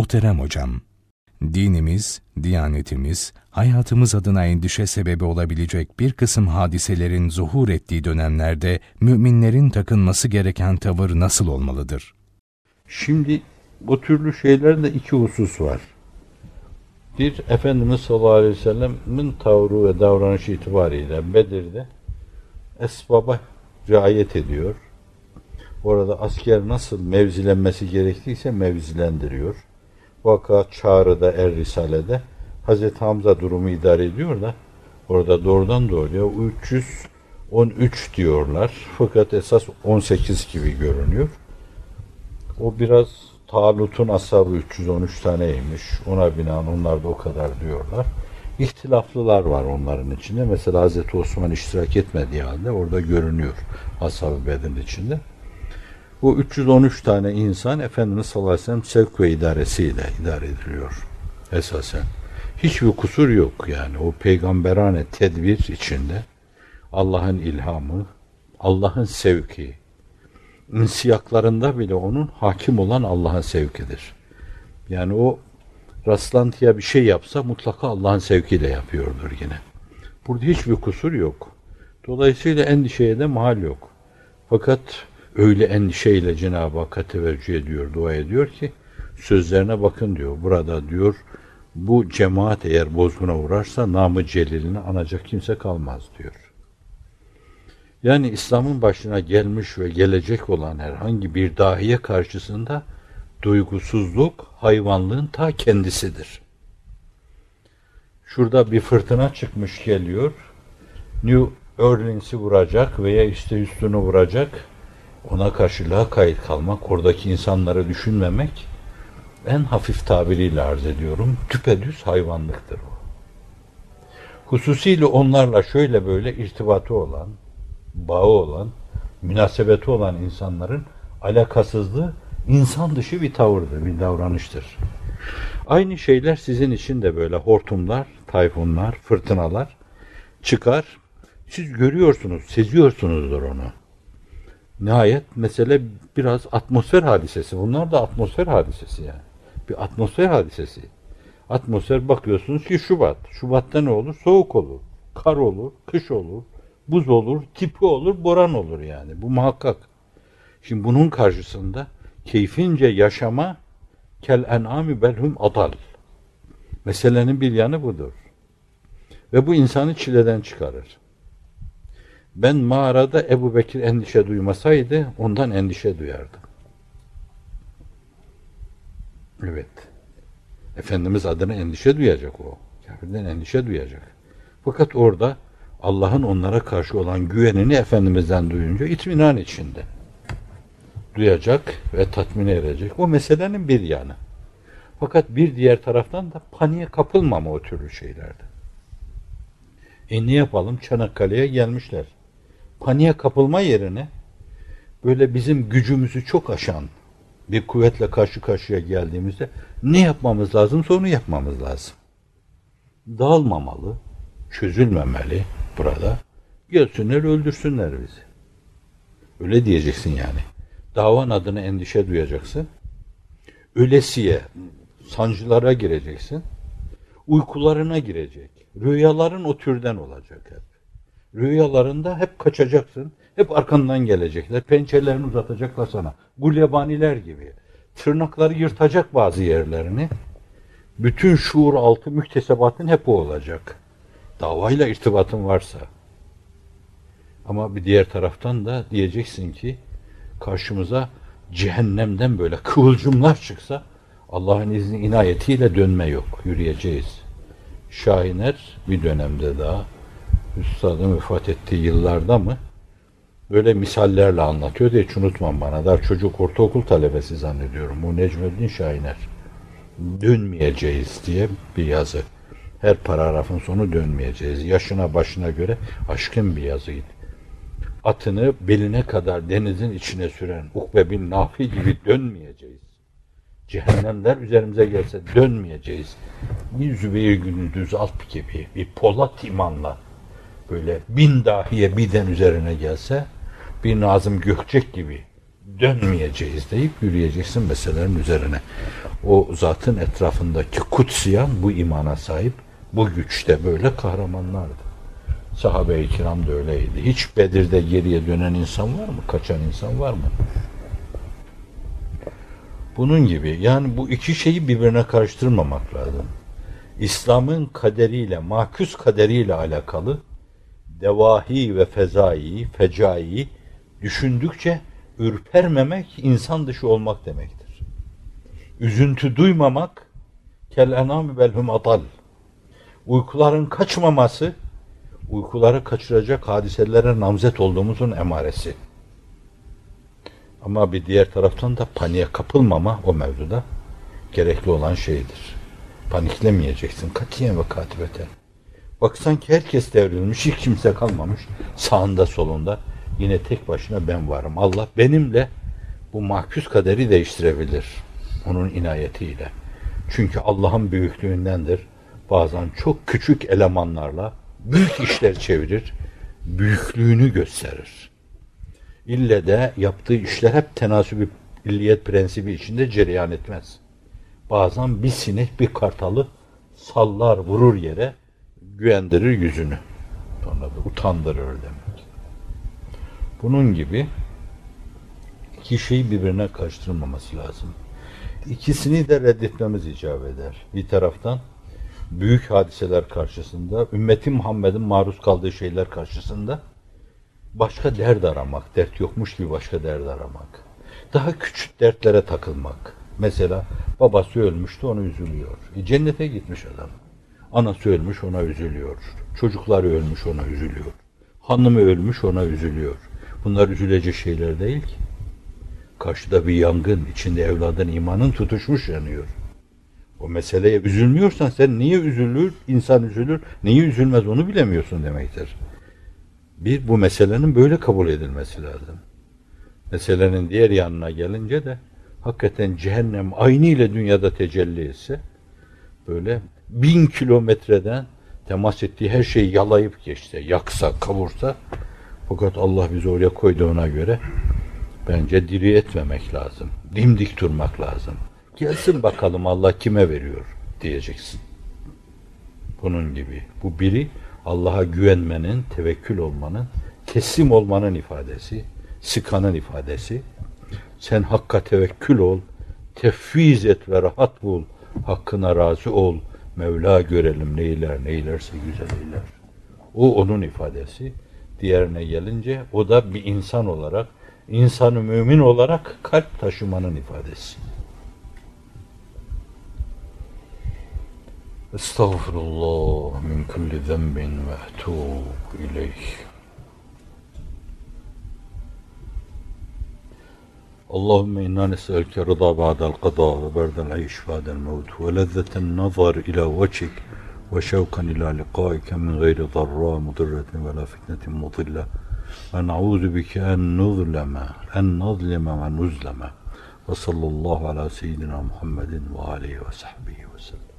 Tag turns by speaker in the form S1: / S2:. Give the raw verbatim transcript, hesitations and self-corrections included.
S1: Muhterem hocam, dinimiz, diyanetimiz, hayatımız adına endişe sebebi olabilecek bir kısım hadiselerin zuhur ettiği dönemlerde müminlerin takınması gereken tavır nasıl olmalıdır?
S2: Şimdi bu türlü şeylerde iki husus var. Bir, Efendimiz sallallahu aleyhi ve sellem'in tavrı ve davranışı itibariyle Bedir'de esbaba riayet ediyor. Orada asker nasıl mevzilenmesi gerektiyse mevzilendiriyor. Vaka Çağrı'da, Er Risale'de Hazreti Hamza durumu idare ediyor da orada doğrudan doğruya üç yüz on üç diyorlar. Fakat esas on sekiz gibi görünüyor. O biraz Talut'un ashabı üç yüz on üç taneymiş. Ona binaen onlar da o kadar diyorlar. İhtilaflılar var onların içinde. Mesela Hazreti Osman iştirak etmediği halde orada görünüyor ashab-ı Bedir'in içinde. Bu üç yüz on üç tane insan Efendimiz sallallahu aleyhi ve sellem sevk ve idaresiyle idare ediliyor esasen. Hiçbir kusur yok yani. O peygamberane tedbir içinde Allah'ın ilhamı, Allah'ın sevki, insiyaklarında bile onun hakim olan Allah'ın sevkidir. Yani o rastlantıya bir şey yapsa mutlaka Allah'ın sevkiyle yapıyordur yine. Burada hiçbir kusur yok. Dolayısıyla endişeye de mahal yok. Fakat öyle endişeyle Cenab-ı Hakk'a teveccüh ediyor, dua ediyor ki sözlerine bakın diyor. Burada diyor bu cemaat eğer bozguna uğrarsa namı celilini anacak kimse kalmaz diyor. Yani İslam'ın başına gelmiş ve gelecek olan herhangi bir dahiye karşısında duygusuzluk hayvanlığın ta kendisidir. Şurada bir fırtına çıkmış geliyor. New Orleans'i vuracak veya işte üstünü vuracak. Ona karşı lakayt kalmak, oradaki insanları düşünmemek en hafif tabiriyle arz ediyorum. Düpedüz hayvanlıktır o. Hususiyle onlarla şöyle böyle irtibatı olan, bağı olan, münasebeti olan insanların alakasızlığı insan dışı bir tavırdır, bir davranıştır. Aynı şeyler sizin için de böyle hortumlar, tayfunlar, fırtınalar çıkar. Siz görüyorsunuz, seziyorsunuzdur onu. Nihayet mesele biraz atmosfer hadisesi. Bunlar da atmosfer hadisesi yani. Bir atmosfer hadisesi. Atmosfer bakıyorsunuz ki Şubat. Şubat'ta ne olur? Soğuk olur. Kar olur, kış olur, buz olur, tipi olur, boran olur yani. Bu muhakkak. Şimdi bunun karşısında keyfince yaşama kel en'ami belhum adal. Meselenin bir yanı budur. Ve bu insanı çileden çıkarır. Ben mağarada Ebu Bekir endişe duymasaydı ondan endişe duyardım. Evet. Efendimiz adına endişe duyacak o. Kafirden endişe duyacak. Fakat orada Allah'ın onlara karşı olan güvenini Efendimiz'den duyunca itminan içinde duyacak ve tatmin edecek. O meselenin bir yanı. Fakat bir diğer taraftan da paniğe kapılmama o türlü şeylerde. E ne yapalım? Çanakkale'ye gelmişler. Paniğe kapılma yerine böyle bizim gücümüzü çok aşan bir kuvvetle karşı karşıya geldiğimizde ne yapmamız lazım? Onu yapmamız lazım. Dağılmamalı, çözülmemeli burada. Gelsinler öldürsünler bizi. Öyle diyeceksin yani. Davan adına endişe duyacaksın. Ölesiye, sancılara gireceksin. Uykularına girecek. Rüyaların o türden olacak hep. Rüyalarında hep kaçacaksın. Hep arkandan gelecekler. Pençelerini uzatacaklar sana. Gulyabaniler gibi. Tırnakları yırtacak bazı yerlerini. Bütün şuur altı müktesebatın hep o olacak. Davayla irtibatın varsa. Ama bir diğer taraftan da diyeceksin ki karşımıza cehennemden böyle kıvılcımlar çıksa Allah'ın izni inayetiyle dönme yok. Yürüyeceğiz. Şahiner bir dönemde daha üstadın vefat ettiği yıllarda mı böyle misallerle anlatıyor diye hiç unutmam bana. Daha çocuk ortaokul talebesi zannediyorum. Bu Necmettin Şahiner. Dönmeyeceğiz diye bir yazı. Her paragrafın sonu dönmeyeceğiz. Yaşına başına göre aşkın bir yazıydı. Atını beline kadar denizin içine süren Ukbe bin Nafi gibi dönmeyeceğiz. Cehennemler üzerimize gelse dönmeyeceğiz. Bir Zübeyir Gündüz Alp gibi bir Polat imanla böyle bin dahiye birden üzerine gelse bir Nazım Gökçek gibi dönmeyeceğiz deyip yürüyeceksin meselelerin üzerine. O zatın etrafındaki kutsiyan bu imana sahip, bu güçte böyle kahramanlardı. Sahabe-i kiram da öyleydi. Hiç Bedir'de geriye dönen insan var mı? Kaçan insan var mı? Bunun gibi yani bu iki şeyi birbirine karıştırmamak lazım. İslam'ın kaderiyle, makus kaderiyle alakalı devahi ve fezai, fecai düşündükçe ürpermemek insan dışı olmak demektir. Üzüntü duymamak kel enâmi belhum adal. Uykuların kaçmaması uykuları kaçıracak hadiselere namzet olduğumuzun emaresi. Ama bir diğer taraftan da paniğe kapılmama o mevzuda gerekli olan şeydir. Paniklemeyeceksin katiyen ve katibeten. Bak sanki herkes devrilmiş, hiç kimse kalmamış. Sağında solunda yine tek başına ben varım. Allah benimle bu mahkus kaderi değiştirebilir. Onun inayetiyle. Çünkü Allah'ın büyüklüğündendir. Bazen çok küçük elemanlarla büyük işler çevirir. Büyüklüğünü gösterir. İlle de yaptığı işler hep tenasübü illiyet prensibi içinde cereyan etmez. Bazen bir sinek bir kartalı sallar vurur yere, güvendirir yüzünü. Sonra da utandırır demek. Bunun gibi iki şeyi birbirine karıştırmaması lazım. İkisini de reddetmemiz icap eder. Bir taraftan büyük hadiseler karşısında, ümmeti Muhammed'in maruz kaldığı şeyler karşısında başka dert aramak, dert yokmuş gibi başka dert aramak. Daha küçük dertlere takılmak. Mesela babası ölmüştü, ona üzülüyor. E, cennete gitmiş adam. Anası ölmüş, ona üzülüyor. Çocukları ölmüş, ona üzülüyor. Hanımı ölmüş, ona üzülüyor. Bunlar üzülecek şeyler değil ki. Karşıda bir yangın, içinde evladın imanın tutuşmuş yanıyor. O meseleye üzülmüyorsan sen niye üzülür, insan üzülür, niye üzülmez onu bilemiyorsun demektir. Bir, bu meselenin böyle kabul edilmesi lazım. Meselenin diğer yanına gelince de hakikaten cehennem aynı ile dünyada tecelli etse, böyle bin kilometreden temas ettiği her şeyi yalayıp geçse, yaksa, kavursa, fakat Allah bizi oraya koyduğuna göre bence diri etmemek lazım. Dimdik durmak lazım. Gelsin bakalım Allah kime veriyor diyeceksin. Bunun gibi. Bu biri Allah'a güvenmenin, tevekkül olmanın, teslim olmanın ifadesi, sıkanın ifadesi. Sen Hakk'a tevekkül ol, tefviz et ve rahat bul, Hakkına razı ol, Mevla görelim neyler, neylerse güzel eyler. O onun ifadesi. Diğerine gelince o da bir insan olarak, insanı mümin olarak kalp taşımanın ifadesi. Estağfurullah min kulli zenbin ve etûb ileyh. Allahümme inna nes'elke rıda ba'del qada ve berdel ayş ba'del mevt ve lezzeten nazar ila veçik ve şevkan ila liqaike min gayri zarra mudirretin ve la fitnetin mudilla ve na'udhu bike en nuzleme en nazlime ve nuzleme ve sallallahu ala seyyidina Muhammedin ve aleyhi ve sahbihi ve sellem.